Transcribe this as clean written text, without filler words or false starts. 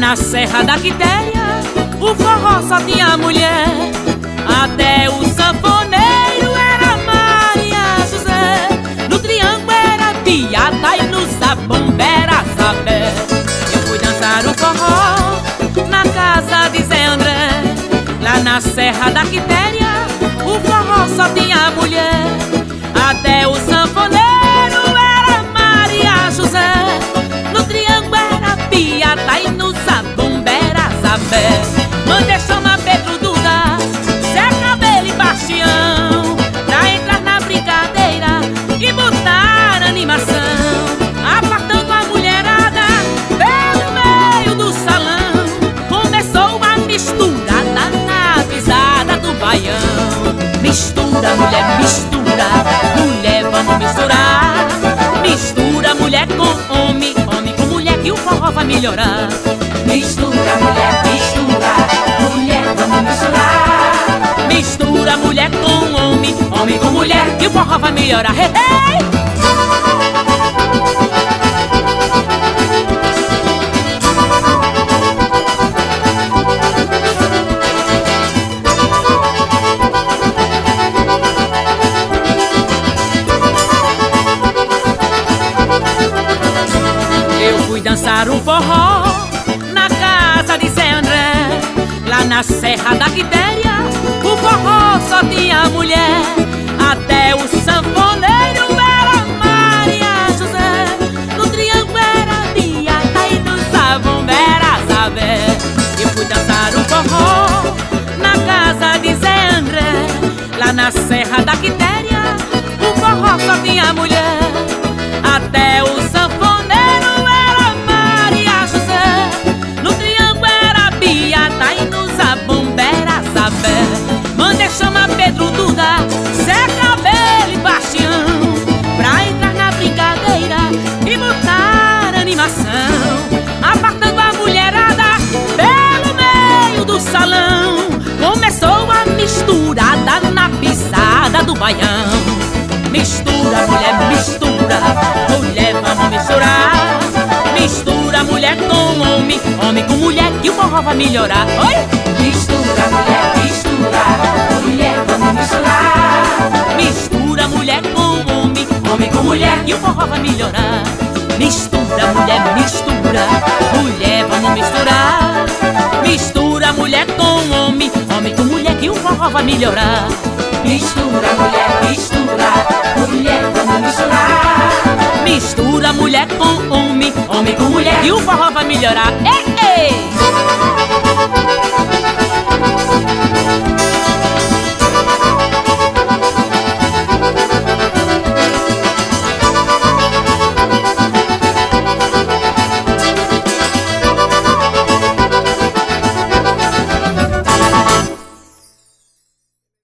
na Serra da Quitéria, o forró só tinha mulher. Até o sanfoneiro era Maria José. No triângulo era Piata e no zabumba era Zabé. Eu fui dançar o forró na casa de Zé André. Lá na Serra da Quitéria, o forró só tinha mulher. Até o sanfoneiro era Maria José. No triângulo era Piata e no zabumba era Zabé. Mandei chamar Pedro Duda, Zé Cabelo e Bastião, pra entrar na brincadeira e botar animação, apartando a mulherada pelo meio do salão. Começou a misturada na pisada do baião. Mistura, mulher, mistura, mulher, vamos misturar. Mistura mulher com homem, homem com mulher, que o forró vai melhorar. Mistura, mulher, mistura, mulher, vamos misturar. Mistura mulher com homem, homem com mulher, que o forró vai melhorar. Hey, hey! Eu fui dançar um forró na casa de Zé André. Lá na Serra da Quitéria, o forró só tinha mulher. Até o sanfoneiro era Maria José. No triângulo era Piata e no zabumba era Zabé. Eu fui dançar um forró na casa de Zé André. Lá na Serra da Quitéria, o forró só tinha mulher. Até o sanfoneiro era Maria José. No triângulo era Piata e no zabumba era Zabé. Mandei chamar Pedro Duda, Zé Cabelo e Bastião, pra entrar na brincadeira e botar animação, apartando a mulherada pelo meio do salão. Começou a misturada na pisada do baião. Mistura, mulher, mistura, mulher, vamos misturar. Mistura mulher com homem, homem com mulher, que o forró vai melhorar. Oi! Mistura, mulher, mistura, mulher, vamos misturar. Mistura mulher com homem, homem com mulher, que o forró vai melhorar. Mistura, mulher, mistura, mulher, vamos misturar. Mistura mulher com homem, homem com mulher, que o forró vai melhorar. Mistura, mulher, mistura, mulher, vamos misturar. Mistura mulher com homem, homem com mulher, e o forró vai melhorar. Ei!